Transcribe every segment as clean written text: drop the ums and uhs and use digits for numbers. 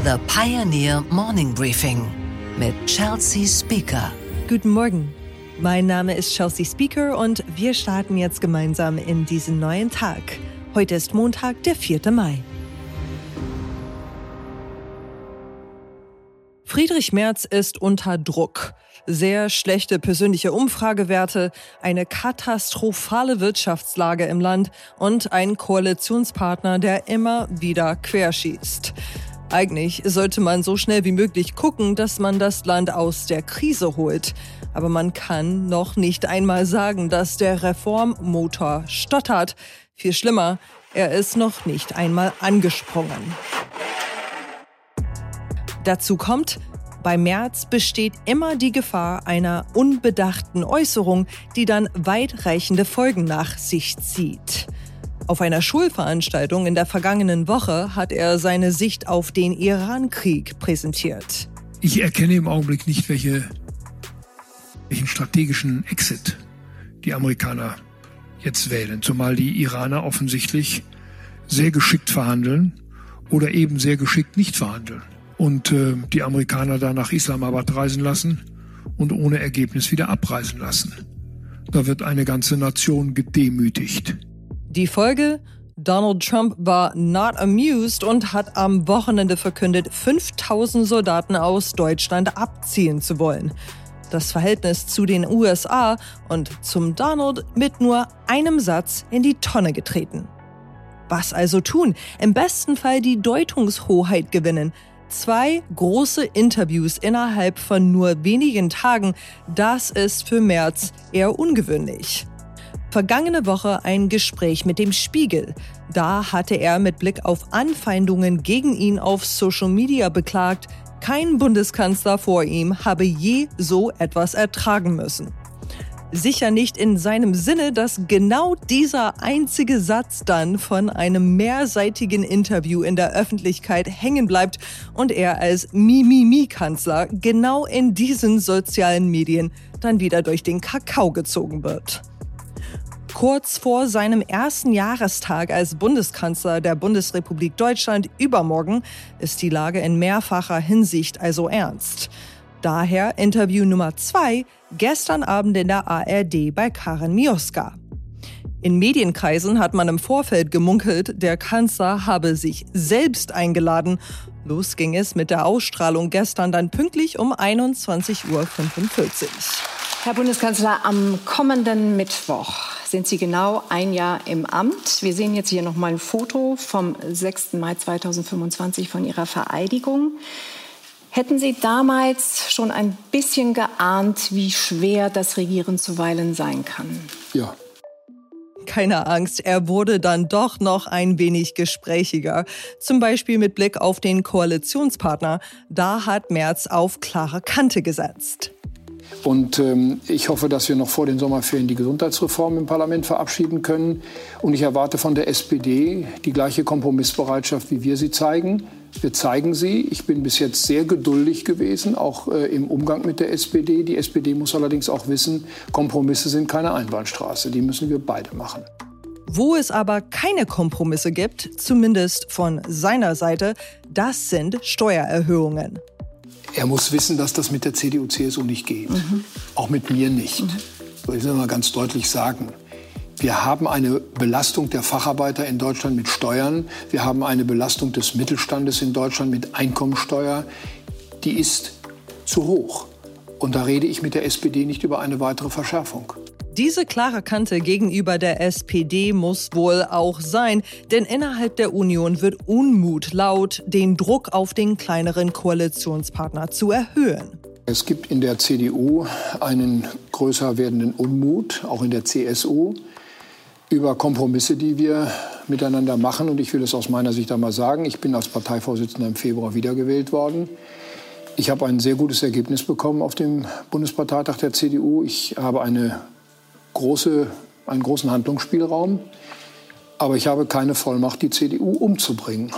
The Pioneer Morning Briefing mit Chelsea Speaker. Guten Morgen, mein Name ist Chelsea Speaker und wir starten jetzt gemeinsam in diesen neuen Tag. Heute ist Montag, der 4. Mai. Friedrich Merz ist unter Druck. Sehr schlechte persönliche Umfragewerte, eine katastrophale Wirtschaftslage im Land und ein Koalitionspartner, der immer wieder querschießt. Eigentlich sollte man so schnell wie möglich gucken, dass man das Land aus der Krise holt. Aber man kann noch nicht einmal sagen, dass der Reformmotor stottert. Viel schlimmer, er ist noch nicht einmal angesprungen. Dazu kommt, bei Merz besteht immer die Gefahr einer unbedachten Äußerung, die dann weitreichende Folgen nach sich zieht. Auf einer Schulveranstaltung in der vergangenen Woche hat er seine Sicht auf den Iran-Krieg präsentiert. Ich erkenne im Augenblick nicht, welchen strategischen Exit die Amerikaner jetzt wählen. Zumal die Iraner offensichtlich sehr geschickt verhandeln oder eben sehr geschickt nicht verhandeln. Und die Amerikaner da nach Islamabad reisen lassen und ohne Ergebnis wieder abreisen lassen. Da wird eine ganze Nation gedemütigt. Die Folge? Donald Trump war not amused und hat am Wochenende verkündet, 5000 Soldaten aus Deutschland abziehen zu wollen. Das Verhältnis zu den USA und zum Donald mit nur einem Satz in die Tonne getreten. Was also tun? Im besten Fall die Deutungshoheit gewinnen. 2 große Interviews innerhalb von nur wenigen Tagen, das ist für Merz eher ungewöhnlich. Vergangene Woche ein Gespräch mit dem Spiegel. Da hatte er mit Blick auf Anfeindungen gegen ihn auf Social Media beklagt, kein Bundeskanzler vor ihm habe je so etwas ertragen müssen. Sicher nicht in seinem Sinne, dass genau dieser einzige Satz dann von einem mehrseitigen Interview in der Öffentlichkeit hängen bleibt und er als Mimimi-Kanzler genau in diesen sozialen Medien dann wieder durch den Kakao gezogen wird. Kurz vor seinem ersten Jahrestag als Bundeskanzler der Bundesrepublik Deutschland übermorgen ist die Lage in mehrfacher Hinsicht also ernst. Daher Interview Nummer 2 gestern Abend in der ARD bei Karin Mioska. In Medienkreisen hat man im Vorfeld gemunkelt, der Kanzler habe sich selbst eingeladen. Los ging es mit der Ausstrahlung gestern dann pünktlich um 21:45 Uhr. Herr Bundeskanzler, am kommenden Mittwoch sind Sie genau ein Jahr im Amt. Wir sehen jetzt hier noch mal ein Foto vom 6. Mai 2025 von Ihrer Vereidigung. Hätten Sie damals schon ein bisschen geahnt, wie schwer das Regieren zuweilen sein kann? Ja. Keine Angst, er wurde dann doch noch ein wenig gesprächiger. Zum Beispiel mit Blick auf den Koalitionspartner. Da hat Merz auf klare Kante gesetzt. Und ich hoffe, dass wir noch vor den Sommerferien die Gesundheitsreform im Parlament verabschieden können. Und ich erwarte von der SPD die gleiche Kompromissbereitschaft, wie wir sie zeigen. Wir zeigen sie. Ich bin bis jetzt sehr geduldig gewesen, auch im Umgang mit der SPD. Die SPD muss allerdings auch wissen, Kompromisse sind keine Einbahnstraße. Die müssen wir beide machen. Wo es aber keine Kompromisse gibt, zumindest von seiner Seite, das sind Steuererhöhungen. Er muss wissen, dass das mit der CDU-CSU nicht geht. Auch mit mir nicht. So, ich will mal ganz deutlich sagen. Wir haben eine Belastung der Facharbeiter in Deutschland mit Steuern. Wir haben eine Belastung des Mittelstandes in Deutschland mit Einkommensteuer. Die ist zu hoch. Und da rede ich mit der SPD nicht über eine weitere Verschärfung. Diese klare Kante gegenüber der SPD muss wohl auch sein, denn innerhalb der Union wird Unmut laut, den Druck auf den kleineren Koalitionspartner zu erhöhen. Es gibt in der CDU einen größer werdenden Unmut, auch in der CSU, über Kompromisse, die wir miteinander machen. Und ich will es aus meiner Sicht einmal sagen, ich bin als Parteivorsitzender im Februar wiedergewählt worden. Ich habe ein sehr gutes Ergebnis bekommen auf dem Bundesparteitag der CDU. Ich habe einen großen Handlungsspielraum, aber ich habe keine Vollmacht, die CDU umzubringen.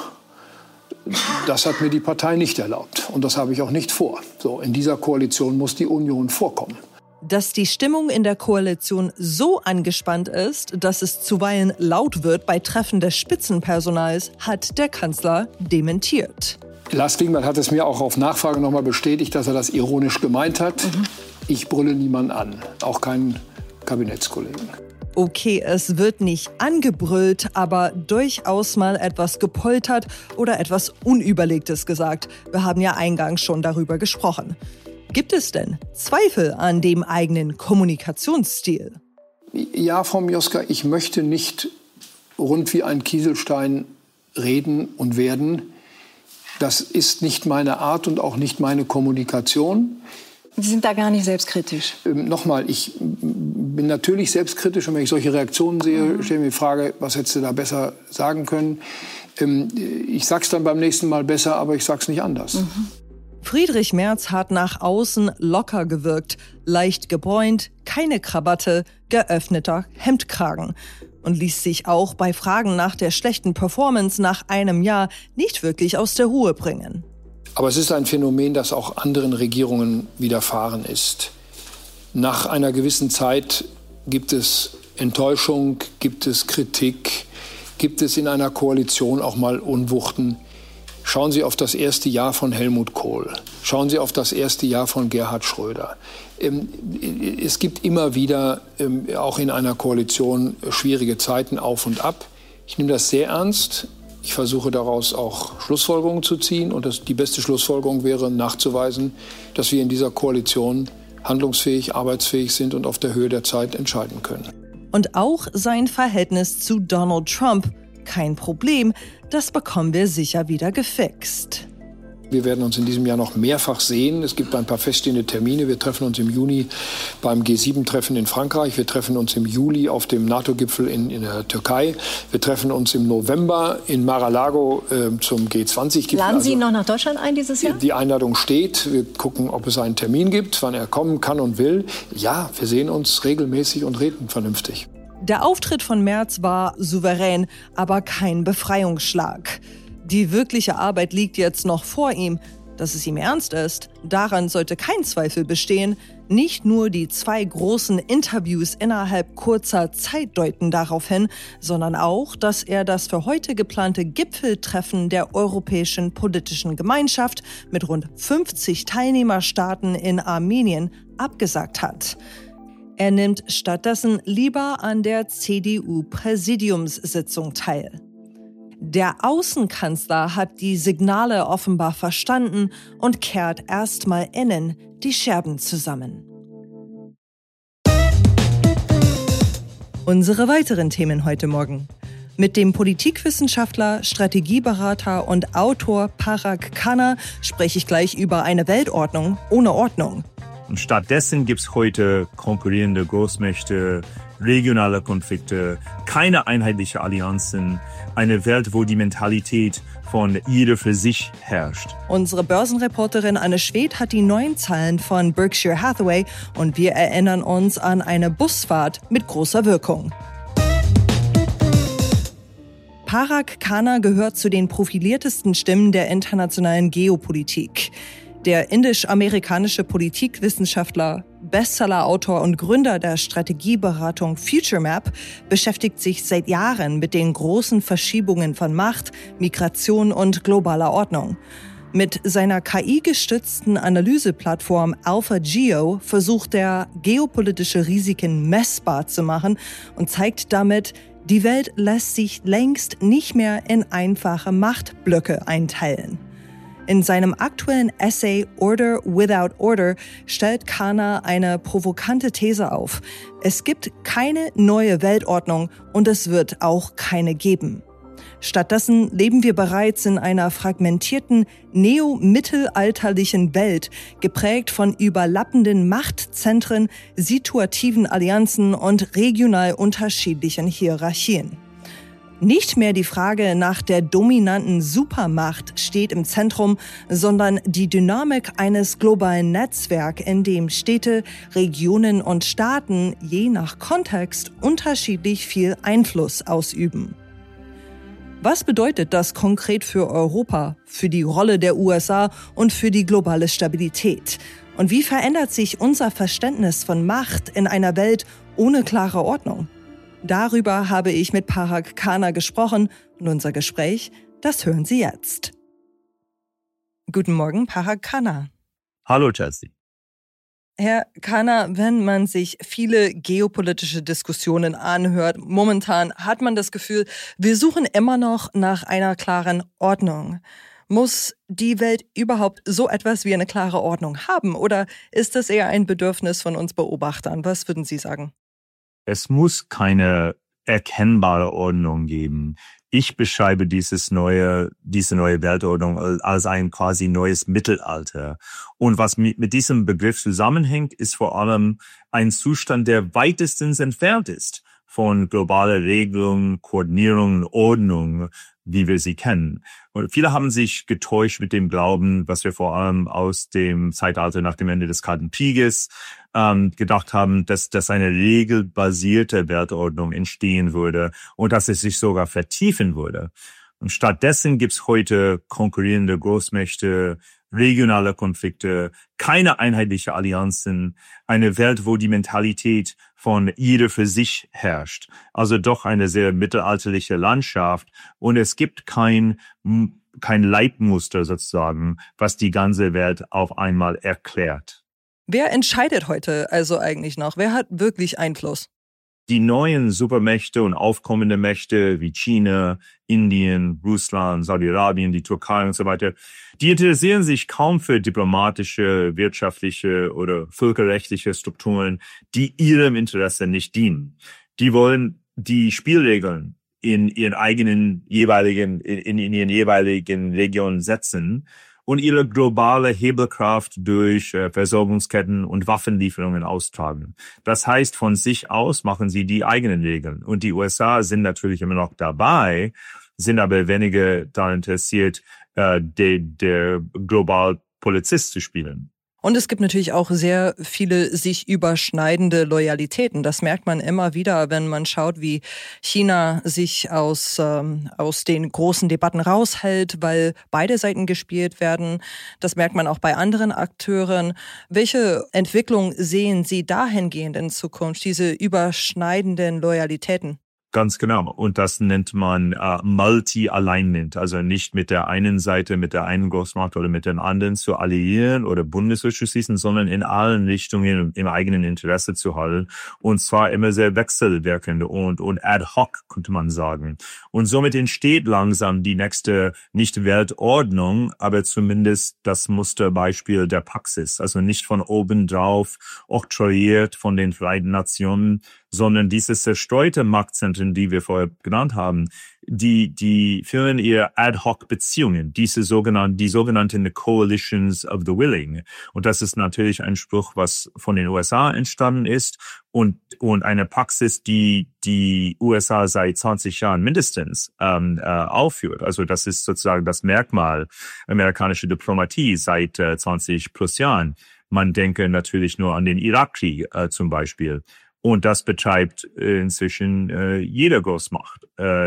Das hat mir die Partei nicht erlaubt und das habe ich auch nicht vor. So, in dieser Koalition muss die Union vorkommen. Dass die Stimmung in der Koalition so angespannt ist, dass es zuweilen laut wird bei Treffen des Spitzenpersonals, hat der Kanzler dementiert. Lars Klingbeil hat es mir auch auf Nachfrage noch mal bestätigt, dass er das ironisch gemeint hat. Ich brülle niemanden an, auch keinen Kabinettskollegen. Okay, es wird nicht angebrüllt, aber durchaus mal etwas gepoltert oder etwas Unüberlegtes gesagt. Wir haben ja eingangs schon darüber gesprochen. Gibt es denn Zweifel an dem eigenen Kommunikationsstil? Ja, Frau Mioska, ich möchte nicht rund wie ein Kieselstein reden und werden. Das ist nicht meine Art und auch nicht meine Kommunikation. Sie sind da gar nicht selbstkritisch. Nochmal, ich bin natürlich selbstkritisch und wenn ich solche Reaktionen sehe, stelle mir die Frage, was hättest du da besser sagen können? Ich sag's dann beim nächsten Mal besser, aber ich sag's nicht anders. Friedrich Merz hat nach außen locker gewirkt, leicht gebräunt, keine Krawatte, geöffneter Hemdkragen und ließ sich auch bei Fragen nach der schlechten Performance nach einem Jahr nicht wirklich aus der Ruhe bringen. Aber es ist ein Phänomen, das auch anderen Regierungen widerfahren ist. Nach einer gewissen Zeit gibt es Enttäuschung, gibt es Kritik, gibt es in einer Koalition auch mal Unwuchten. Schauen Sie auf das erste Jahr von Helmut Kohl. Schauen Sie auf das erste Jahr von Gerhard Schröder. Es gibt immer wieder, auch in einer Koalition, schwierige Zeiten auf und ab. Ich nehme das sehr ernst. Ich versuche daraus auch Schlussfolgerungen zu ziehen. Und die beste Schlussfolgerung wäre, nachzuweisen, dass wir in dieser Koalition handlungsfähig, arbeitsfähig sind und auf der Höhe der Zeit entscheiden können. Und auch sein Verhältnis zu Donald Trump. Kein Problem, das bekommen wir sicher wieder gefixt. Wir werden uns in diesem Jahr noch mehrfach sehen. Es gibt ein paar feststehende Termine. Wir treffen uns im Juni beim G7-Treffen in Frankreich. Wir treffen uns im Juli auf dem NATO-Gipfel in der Türkei. Wir treffen uns im November in Mar-a-Lago zum G20-Gipfel. Laden Sie ihn noch nach Deutschland ein dieses Jahr? Die Einladung steht. Wir gucken, ob es einen Termin gibt, wann er kommen kann und will. Ja, wir sehen uns regelmäßig und reden vernünftig. Der Auftritt von Merz war souverän, aber kein Befreiungsschlag. Die wirkliche Arbeit liegt jetzt noch vor ihm. Dass es ihm ernst ist, daran sollte kein Zweifel bestehen. Nicht nur die 2 großen Interviews innerhalb kurzer Zeit deuten darauf hin, sondern auch, dass er das für heute geplante Gipfeltreffen der Europäischen Politischen Gemeinschaft mit rund 50 Teilnehmerstaaten in Armenien abgesagt hat. Er nimmt stattdessen lieber an der CDU-Präsidiumssitzung teil. Der Außenkanzler hat die Signale offenbar verstanden und kehrt erstmal innen die Scherben zusammen. Unsere weiteren Themen heute Morgen. Mit dem Politikwissenschaftler, Strategieberater und Autor Parag Khanna spreche ich gleich über eine Weltordnung ohne Ordnung. Und stattdessen gibt es heute konkurrierende Großmächte, regionale Konflikte, keine einheitliche Allianzen, eine Welt, wo die Mentalität von jeder für sich herrscht. Unsere Börsenreporterin Anne Schwedt hat die neuen Zahlen von Berkshire Hathaway und wir erinnern uns an eine Busfahrt mit großer Wirkung. Parag Khanna gehört zu den profiliertesten Stimmen der internationalen Geopolitik. Der indisch-amerikanische Politikwissenschaftler, Bestsellerautor und Gründer der Strategieberatung FutureMap beschäftigt sich seit Jahren mit den großen Verschiebungen von Macht, Migration und globaler Ordnung. Mit seiner KI-gestützten Analyseplattform AlphaGeo versucht er, geopolitische Risiken messbar zu machen und zeigt damit, die Welt lässt sich längst nicht mehr in einfache Machtblöcke einteilen. In seinem aktuellen Essay Order Without Order stellt Khanna eine provokante These auf. Es gibt keine neue Weltordnung und es wird auch keine geben. Stattdessen leben wir bereits in einer fragmentierten, neomittelalterlichen Welt, geprägt von überlappenden Machtzentren, situativen Allianzen und regional unterschiedlichen Hierarchien. Nicht mehr die Frage nach der dominanten Supermacht steht im Zentrum, sondern die Dynamik eines globalen Netzwerks, in dem Städte, Regionen und Staaten je nach Kontext unterschiedlich viel Einfluss ausüben. Was bedeutet das konkret für Europa, für die Rolle der USA und für die globale Stabilität? Und wie verändert sich unser Verständnis von Macht in einer Welt ohne klare Ordnung? Darüber habe ich mit Parag Khanna gesprochen und unser Gespräch, das hören Sie jetzt. Guten Morgen, Parag Khanna. Hallo, Chelsea. Herr Khanna, wenn man sich viele geopolitische Diskussionen anhört, momentan hat man das Gefühl, wir suchen immer noch nach einer klaren Ordnung. Muss die Welt überhaupt so etwas wie eine klare Ordnung haben oder ist das eher ein Bedürfnis von uns Beobachtern? Was würden Sie sagen? Es muss keine erkennbare Ordnung geben. Ich beschreibe diese neue Weltordnung als ein quasi neues Mittelalter. Und was mit diesem Begriff zusammenhängt, ist vor allem ein Zustand, der weitestens entfernt ist von globaler Regelung, Koordinierung, Ordnung, wie wir sie kennen. Und viele haben sich getäuscht mit dem Glauben, was wir vor allem aus dem Zeitalter nach dem Ende des Kalten Krieges gedacht haben, dass eine regelbasierte Weltordnung entstehen würde und dass es sich sogar vertiefen würde. Und stattdessen gibt's heute konkurrierende Großmächte, regionale Konflikte, keine einheitliche Allianzen, eine Welt, wo die Mentalität von jeder für sich herrscht. Also doch eine sehr mittelalterliche Landschaft. Und es gibt kein Leitmuster sozusagen, was die ganze Welt auf einmal erklärt. Wer entscheidet heute also eigentlich noch? Wer hat wirklich Einfluss? Die neuen Supermächte und aufkommende Mächte wie China, Indien, Russland, Saudi-Arabien, die Türkei und so weiter, die interessieren sich kaum für diplomatische, wirtschaftliche oder völkerrechtliche Strukturen, die ihrem Interesse nicht dienen. Die wollen die Spielregeln in ihren jeweiligen Regionen setzen und ihre globale Hebelkraft durch Versorgungsketten und Waffenlieferungen austragen. Das heißt, von sich aus machen sie die eigenen Regeln. Und die USA sind natürlich immer noch dabei, sind aber weniger daran interessiert, der Globalpolizist zu spielen. Und es gibt natürlich auch sehr viele sich überschneidende Loyalitäten. Das merkt man immer wieder, wenn man schaut, wie China sich aus den großen Debatten raushält, weil beide Seiten gespielt werden. Das merkt man auch bei anderen Akteuren. Welche Entwicklung sehen Sie dahingehend in Zukunft, diese überschneidenden Loyalitäten? Ganz genau. Und das nennt man Multi-Alignment. Also nicht mit der einen Seite, mit der einen Großmacht oder mit den anderen zu alliieren oder Bündnisse zu schließen, sondern in allen Richtungen im eigenen Interesse zu halten. Und zwar immer sehr wechselwirkend und ad hoc, könnte man sagen. Und somit entsteht langsam die nächste, nicht Weltordnung, aber zumindest das Musterbeispiel der Praxis. Also nicht von oben drauf oktroyiert von den Vereinten Nationen, sondern diese zerstreute Machtzentren, die wir vorher genannt haben, die führen ihre Ad-Hoc-Beziehungen, die sogenannten Coalitions of the Willing. Und das ist natürlich ein Spruch, was von den USA entstanden ist und eine Praxis, die USA seit 20 Jahren mindestens aufführt. Also das ist sozusagen das Merkmal amerikanischer Diplomatie seit 20 plus Jahren. Man denke natürlich nur an den Irakkrieg zum Beispiel. Und das betreibt inzwischen jede Großmacht.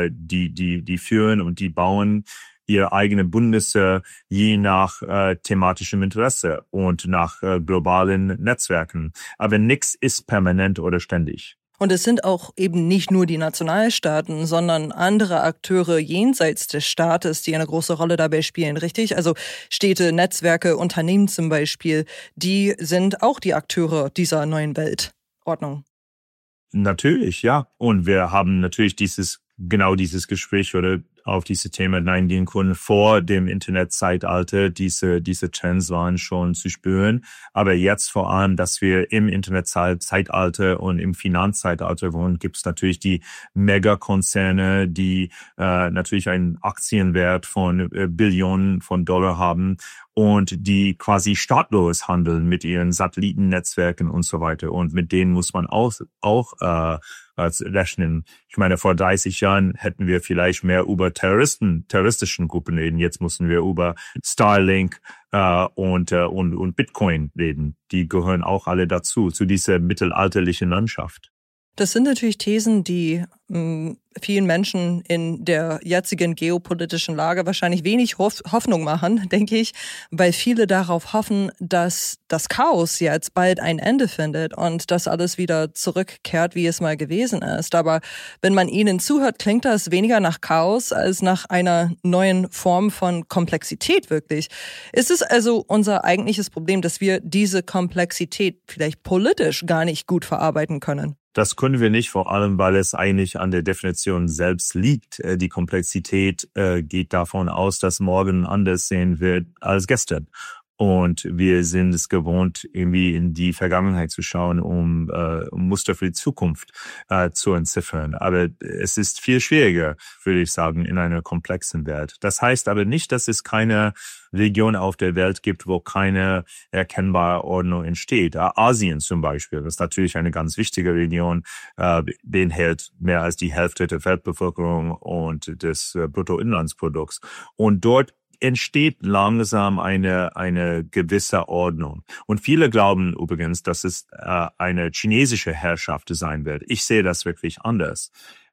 Die führen und die bauen ihre eigenen Bündnisse je nach thematischem Interesse und nach globalen Netzwerken. Aber nichts ist permanent oder ständig. Und es sind auch eben nicht nur die Nationalstaaten, sondern andere Akteure jenseits des Staates, die eine große Rolle dabei spielen, richtig? Also Städte, Netzwerke, Unternehmen zum Beispiel, die sind auch die Akteure dieser neuen Weltordnung. Natürlich, ja. Und wir haben natürlich dieses Gespräch oder auf diese Themen eingehen können vor dem Internetzeitalter. Diese Trends waren schon zu spüren. Aber jetzt vor allem, dass wir im Internetzeitalter und im Finanzzeitalter wohnen, gibt es natürlich die Megakonzerne, die natürlich einen Aktienwert von Billionen von Dollar haben und die quasi staatlos handeln mit ihren Satellitennetzwerken und so weiter. Und mit denen muss man auch rechnen. Ich meine, vor 30 Jahren hätten wir vielleicht mehr über terroristischen Gruppen reden. Jetzt müssen wir über Starlink und Bitcoin reden. Die gehören auch alle dazu, zu dieser mittelalterlichen Landschaft. Das sind natürlich Thesen, die vielen Menschen in der jetzigen geopolitischen Lage wahrscheinlich wenig Hoffnung machen, denke ich, weil viele darauf hoffen, dass das Chaos jetzt bald ein Ende findet und dass alles wieder zurückkehrt, wie es mal gewesen ist. Aber wenn man ihnen zuhört, klingt das weniger nach Chaos als nach einer neuen Form von Komplexität wirklich. Ist es also unser eigentliches Problem, dass wir diese Komplexität vielleicht politisch gar nicht gut verarbeiten können? Das können wir nicht, vor allem, weil es eigentlich an der Definition selbst liegt. Die Komplexität geht davon aus, dass morgen anders sehen wird als gestern. Und wir sind es gewohnt, irgendwie in die Vergangenheit zu schauen, um Muster für die Zukunft zu entziffern. Aber es ist viel schwieriger, würde ich sagen, in einer komplexen Welt. Das heißt aber nicht, dass es keine Region auf der Welt gibt, wo keine erkennbare Ordnung entsteht. Asien zum Beispiel, das ist natürlich eine ganz wichtige Region, den hält mehr als die Hälfte der Weltbevölkerung und des Bruttoinlandsprodukts. Und dort entsteht langsam eine gewisse Ordnung. Und viele glauben übrigens, dass es eine chinesische Herrschaft sein wird. Ich sehe das wirklich anders.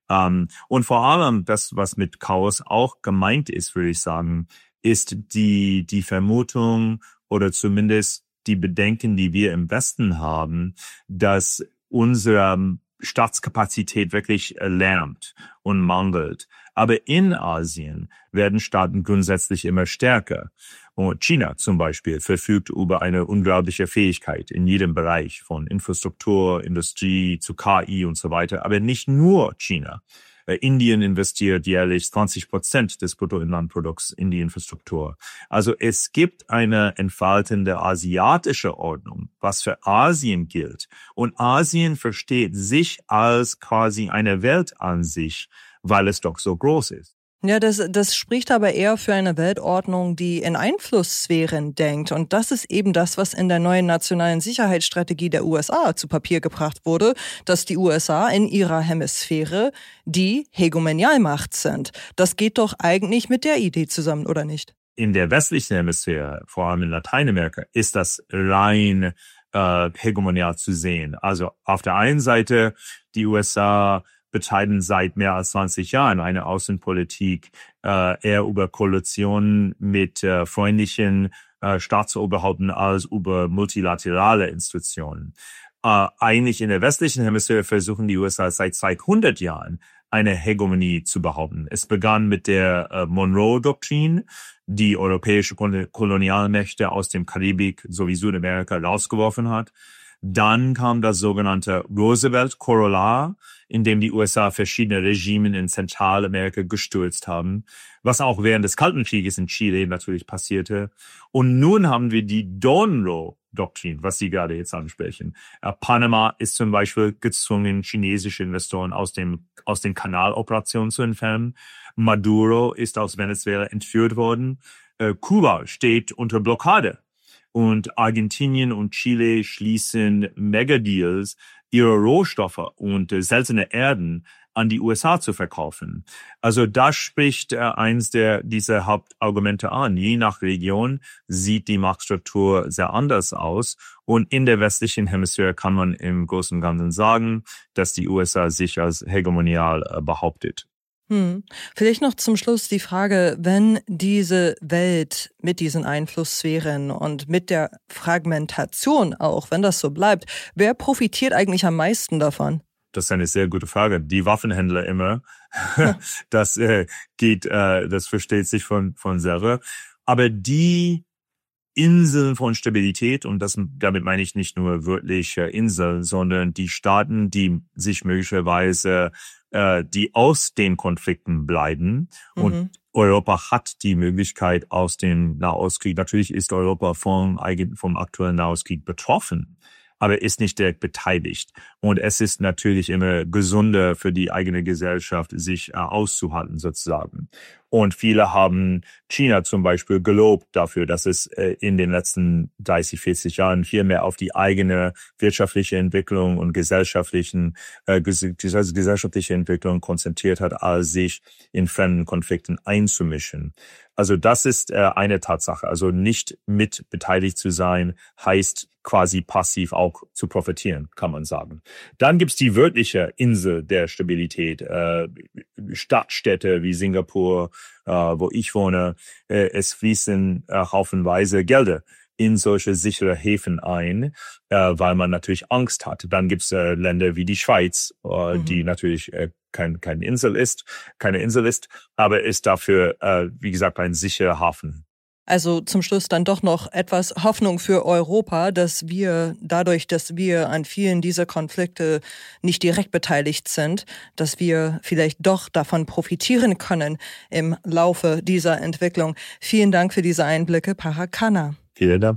Und vor allem das, was mit Chaos auch gemeint ist, würde ich sagen, ist die Vermutung oder zumindest die Bedenken, die wir im Westen haben, dass unsere Staatskapazität wirklich lärmt und mangelt. Aber in Asien werden Staaten grundsätzlich immer stärker. Und China zum Beispiel verfügt über eine unglaubliche Fähigkeit in jedem Bereich, von Infrastruktur, Industrie zu KI und so weiter. Aber nicht nur China. Indien investiert jährlich 20% des Bruttoinlandprodukts in die Infrastruktur. Also es gibt eine entfaltende asiatische Ordnung, was für Asien gilt. Und Asien versteht sich als quasi eine Welt an sich, weil es doch so groß ist. Ja, das spricht aber eher für eine Weltordnung, die in Einflusssphären denkt. Und das ist eben das, was in der neuen nationalen Sicherheitsstrategie der USA zu Papier gebracht wurde, dass die USA in ihrer Hemisphäre die Hegemonialmacht sind. Das geht doch eigentlich mit der Idee zusammen, oder nicht? In der westlichen Hemisphäre, vor allem in Lateinamerika, ist das rein hegemonial zu sehen. Also auf der einen Seite die USA betreiben seit mehr als 20 Jahren eine Außenpolitik eher über Koalitionen mit freundlichen Staatsoberhaupten als über multilaterale Institutionen. Eigentlich in der westlichen Hemisphäre versuchen die USA seit 200 Jahren eine Hegemonie zu behaupten. Es begann mit der Monroe-Doktrin, die europäische Kolonialmächte aus dem Karibik sowie Südamerika rausgeworfen hat. Dann kam das sogenannte Roosevelt-Korollar, in dem die USA verschiedene Regimen in Zentralamerika gestürzt haben, was auch während des Kalten Krieges in Chile natürlich passierte. Und nun haben wir die Monroe-Doktrin, was Sie gerade jetzt ansprechen. Panama ist zum Beispiel gezwungen, chinesische Investoren aus den Kanaloperationen zu entfernen. Maduro ist aus Venezuela entführt worden. Kuba steht unter Blockade. Und Argentinien und Chile schließen Megadeals, ihre Rohstoffe und seltene Erden an die USA zu verkaufen. Also das spricht eins dieser Hauptargumente an. Je nach Region sieht die Machtstruktur sehr anders aus. Und in der westlichen Hemisphäre kann man im Großen und Ganzen sagen, dass die USA sich als hegemonial behauptet. Vielleicht noch zum Schluss die Frage, wenn diese Welt mit diesen Einflusssphären und mit der Fragmentation auch, wenn das so bleibt, wer profitiert eigentlich am meisten davon? Das ist eine sehr gute Frage. Die Waffenhändler immer. Das das versteht sich von selber. Aber die Inseln von Stabilität, und damit meine ich nicht nur wörtlich Inseln, sondern die Staaten, die sich möglicherweise die aus den Konflikten bleiben. Und Europa hat die Möglichkeit aus dem Nahostkrieg. Natürlich ist Europa vom aktuellen Nahostkrieg betroffen, aber ist nicht direkt beteiligt. Und es ist natürlich immer gesünder für die eigene Gesellschaft, sich auszuhalten sozusagen. Und viele haben China zum Beispiel gelobt dafür, dass es in den letzten 30, 40 Jahren viel mehr auf die eigene wirtschaftliche Entwicklung und gesellschaftliche Entwicklung konzentriert hat, als sich in fremden Konflikten einzumischen. Also das ist eine Tatsache. Also nicht mit beteiligt zu sein, heißt quasi passiv auch zu profitieren, kann man sagen. Dann gibt's die wörtliche Insel der Stabilität, Stadtstädte wie Singapur, wo ich wohne. Es fließen haufenweise Gelder in solche sichere Häfen ein, weil man natürlich Angst hat. Dann gibt's Länder wie die Schweiz, die natürlich keine Insel ist, aber ist dafür, wie gesagt, ein sicherer Hafen. Also zum Schluss dann doch noch etwas Hoffnung für Europa, dass wir dadurch, dass wir an vielen dieser Konflikte nicht direkt beteiligt sind, dass wir vielleicht doch davon profitieren können im Laufe dieser Entwicklung. Vielen Dank für diese Einblicke, Parag Khanna. Vielen Dank.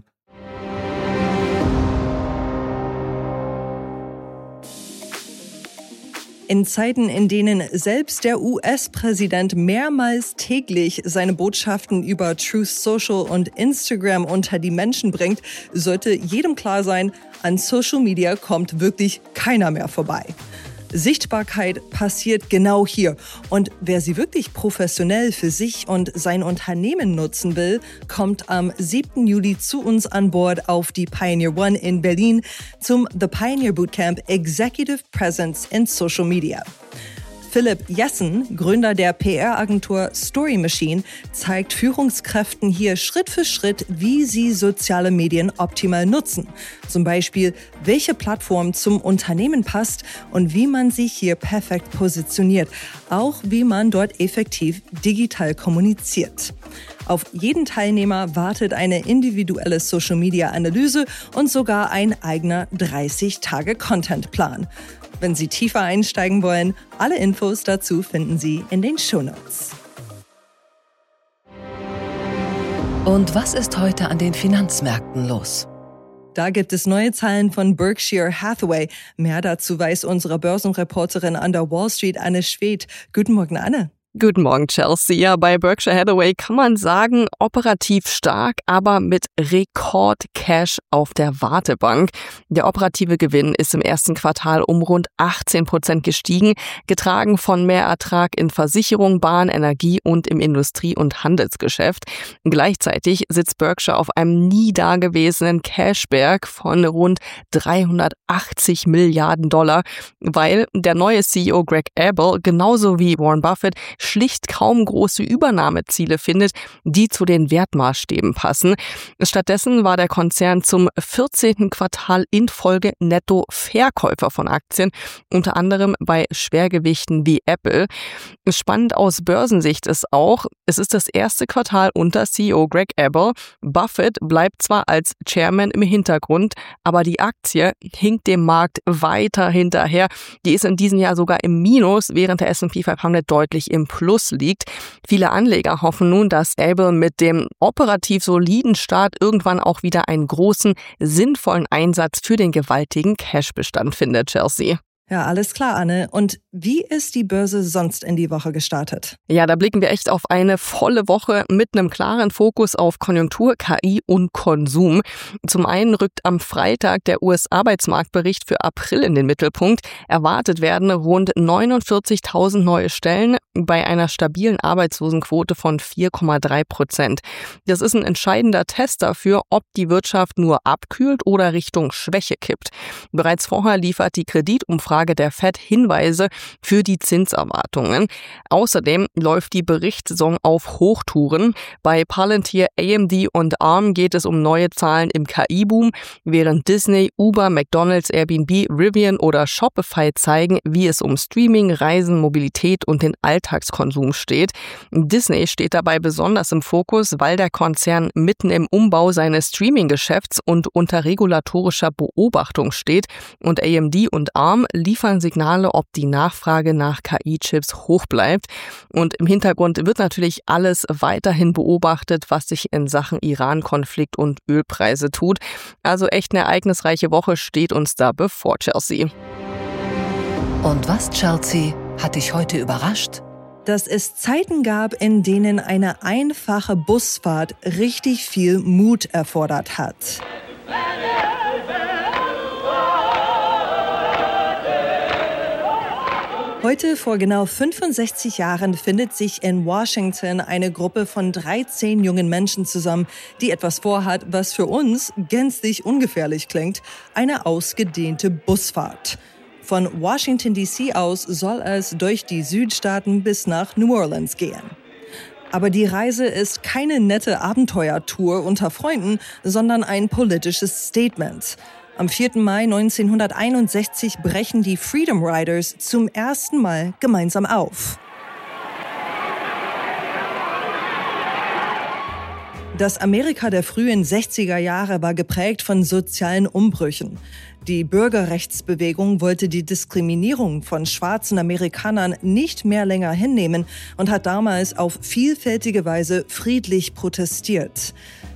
In Zeiten, in denen selbst der US-Präsident mehrmals täglich seine Botschaften über Truth Social und Instagram unter die Menschen bringt, sollte jedem klar sein, an Social Media kommt wirklich keiner mehr vorbei. Sichtbarkeit passiert genau hier. Und wer sie wirklich professionell für sich und sein Unternehmen nutzen will, kommt am 7. Juli zu uns an Bord auf die Pioneer One in Berlin zum The Pioneer Bootcamp Executive Presence in Social Media. Philipp Jessen, Gründer der PR-Agentur Story Machine, zeigt Führungskräften hier Schritt für Schritt, wie sie soziale Medien optimal nutzen. Zum Beispiel, welche Plattform zum Unternehmen passt und wie man sich hier perfekt positioniert. Auch wie man dort effektiv digital kommuniziert. Auf jeden Teilnehmer wartet eine individuelle Social-Media-Analyse und sogar ein eigener 30-Tage-Contentplan. Wenn Sie tiefer einsteigen wollen, alle Infos dazu finden Sie in den Shownotes. Und was ist heute an den Finanzmärkten los? Da gibt es neue Zahlen von Berkshire Hathaway. Mehr dazu weiß unsere Börsenreporterin an der Wall Street, Anne Schwedt. Guten Morgen, Anne. Guten Morgen, Chelsea. Ja, bei Berkshire Hathaway kann man sagen, operativ stark, aber mit Rekord-Cash auf der Wartebank. Der operative Gewinn ist im ersten Quartal um rund 18% gestiegen, getragen von mehr Ertrag in Versicherung, Bahn, Energie und im Industrie- und Handelsgeschäft. Gleichzeitig sitzt Berkshire auf einem nie dagewesenen Cashberg von rund 380 Milliarden $, weil der neue CEO Greg Abel genauso wie Warren Buffett schlicht kaum große Übernahmeziele findet, die zu den Wertmaßstäben passen. Stattdessen war der Konzern zum 14. Quartal in Folge Netto-Verkäufer von Aktien, unter anderem bei Schwergewichten wie Apple. Spannend aus Börsensicht ist auch, es ist das erste Quartal unter CEO Greg Abel. Buffett bleibt zwar als Chairman im Hintergrund, aber die Aktie hinkt dem Markt weiter hinterher. Die ist in diesem Jahr sogar im Minus, während der S&P 500 deutlich im Plus liegt. Viele Anleger hoffen nun, dass Abel mit dem operativ soliden Start irgendwann auch wieder einen großen, sinnvollen Einsatz für den gewaltigen Cashbestand findet, Chelsea. Ja, alles klar, Anne. Und wie ist die Börse sonst in die Woche gestartet? Ja, da blicken wir echt auf eine volle Woche mit einem klaren Fokus auf Konjunktur, KI und Konsum. Zum einen rückt am Freitag der US-Arbeitsmarktbericht für April in den Mittelpunkt. Erwartet werden rund 49.000 neue Stellen bei einer stabilen Arbeitslosenquote von 4,3%. Das ist ein entscheidender Test dafür, ob die Wirtschaft nur abkühlt oder Richtung Schwäche kippt. Bereits vorher liefert die Kreditumfrage der Fed Hinweise für die Zinserwartungen. Außerdem läuft die Berichtssaison auf Hochtouren. Bei Palantir, AMD und ARM geht es um neue Zahlen im KI-Boom, während Disney, Uber, McDonald's, Airbnb, Rivian oder Shopify zeigen, wie es um Streaming, Reisen, Mobilität und den Alltagskonsum steht. Disney steht dabei besonders im Fokus, weil der Konzern mitten im Umbau seines Streaming-Geschäfts und unter regulatorischer Beobachtung steht, und AMD und ARM liefern Signale, ob die Nachfrage nach KI-Chips hoch bleibt. Und im Hintergrund wird natürlich alles weiterhin beobachtet, was sich in Sachen Iran-Konflikt und Ölpreise tut. Also echt eine ereignisreiche Woche steht uns da bevor, Chelsea. Und was, Chelsea, hat dich heute überrascht? dass es Zeiten gab, in denen eine einfache Busfahrt richtig viel Mut erfordert hat. Heute, vor genau 65 Jahren, findet sich in Washington eine Gruppe von 13 jungen Menschen zusammen, die etwas vorhat, was für uns gänzlich ungefährlich klingt: eine ausgedehnte Busfahrt. Von Washington D.C. aus soll es durch die Südstaaten bis nach New Orleans gehen. Aber die Reise ist keine nette Abenteuertour unter Freunden, sondern ein politisches Statement. Am 4. Mai 1961 brechen die Freedom Riders zum ersten Mal gemeinsam auf. Das Amerika der frühen 60er Jahre war geprägt von sozialen Umbrüchen. Die Bürgerrechtsbewegung wollte die Diskriminierung von schwarzen Amerikanern nicht mehr länger hinnehmen und hat damals auf vielfältige Weise friedlich protestiert.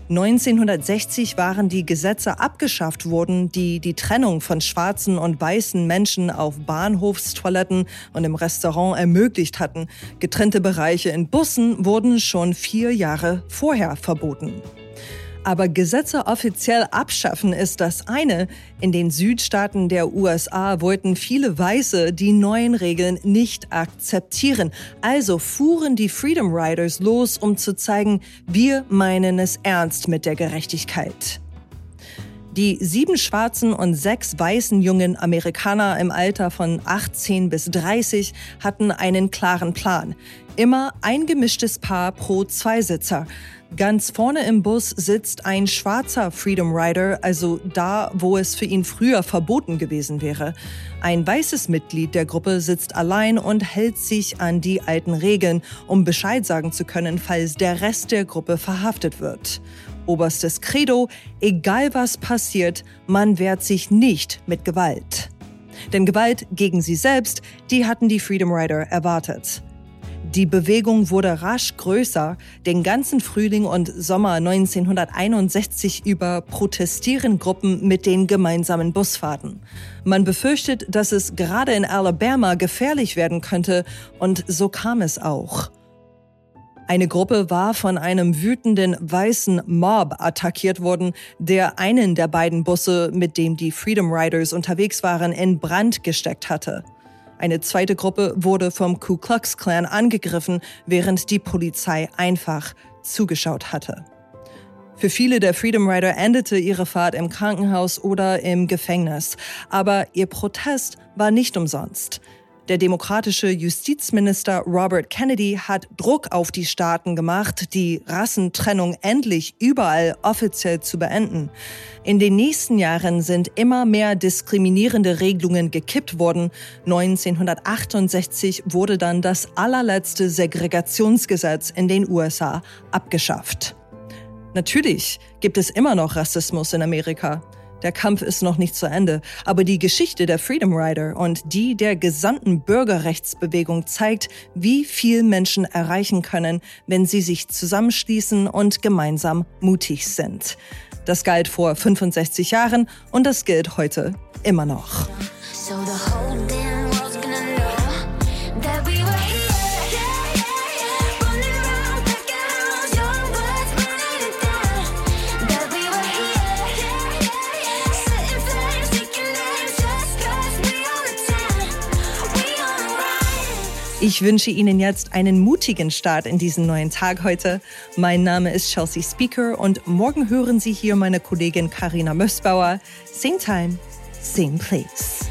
1960 waren die Gesetze abgeschafft worden, die die Trennung von schwarzen und weißen Menschen auf Bahnhofstoiletten und im Restaurant ermöglicht hatten. Getrennte Bereiche in Bussen wurden schon 4 Jahre vorher verboten. Aber Gesetze offiziell abschaffen ist das eine. In den Südstaaten der USA wollten viele Weiße die neuen Regeln nicht akzeptieren. Also fuhren die Freedom Riders los, um zu zeigen, wir meinen es ernst mit der Gerechtigkeit. Die 7 schwarzen und 6 weißen jungen Amerikaner im Alter von 18 bis 30 hatten einen klaren Plan. Immer ein gemischtes Paar pro Zweisitzer. Ganz vorne im Bus sitzt ein schwarzer Freedom Rider, also da, wo es für ihn früher verboten gewesen wäre. Ein weißes Mitglied der Gruppe sitzt allein und hält sich an die alten Regeln, um Bescheid sagen zu können, falls der Rest der Gruppe verhaftet wird. Oberstes Credo: egal was passiert, man wehrt sich nicht mit Gewalt. Denn Gewalt gegen sie selbst, die hatten die Freedom Rider erwartet. Die Bewegung wurde rasch größer. Den ganzen Frühling und Sommer 1961 über protestieren Gruppen mit den gemeinsamen Busfahrten. Man befürchtet, dass es gerade in Alabama gefährlich werden könnte, und so kam es auch. Eine Gruppe war von einem wütenden weißen Mob attackiert worden, der einen der beiden Busse, mit dem die Freedom Riders unterwegs waren, in Brand gesteckt hatte. Eine zweite Gruppe wurde vom Ku Klux Klan angegriffen, während die Polizei einfach zugeschaut hatte. Für viele der Freedom Rider endete ihre Fahrt im Krankenhaus oder im Gefängnis. Aber ihr Protest war nicht umsonst. Der demokratische Justizminister Robert Kennedy hat Druck auf die Staaten gemacht, die Rassentrennung endlich überall offiziell zu beenden. In den nächsten Jahren sind immer mehr diskriminierende Regelungen gekippt worden. 1968 wurde dann das allerletzte Segregationsgesetz in den USA abgeschafft. Natürlich gibt es immer noch Rassismus in Amerika. Der Kampf ist noch nicht zu Ende, aber die Geschichte der Freedom Rider und die der gesamten Bürgerrechtsbewegung zeigt, wie viel Menschen erreichen können, wenn sie sich zusammenschließen und gemeinsam mutig sind. Das galt vor 65 Jahren und das gilt heute immer noch. Ich wünsche Ihnen jetzt einen mutigen Start in diesen neuen Tag heute. Mein Name ist Chelsea Speaker und morgen hören Sie hier meine Kollegin Carina Mössbauer. Same time, same place.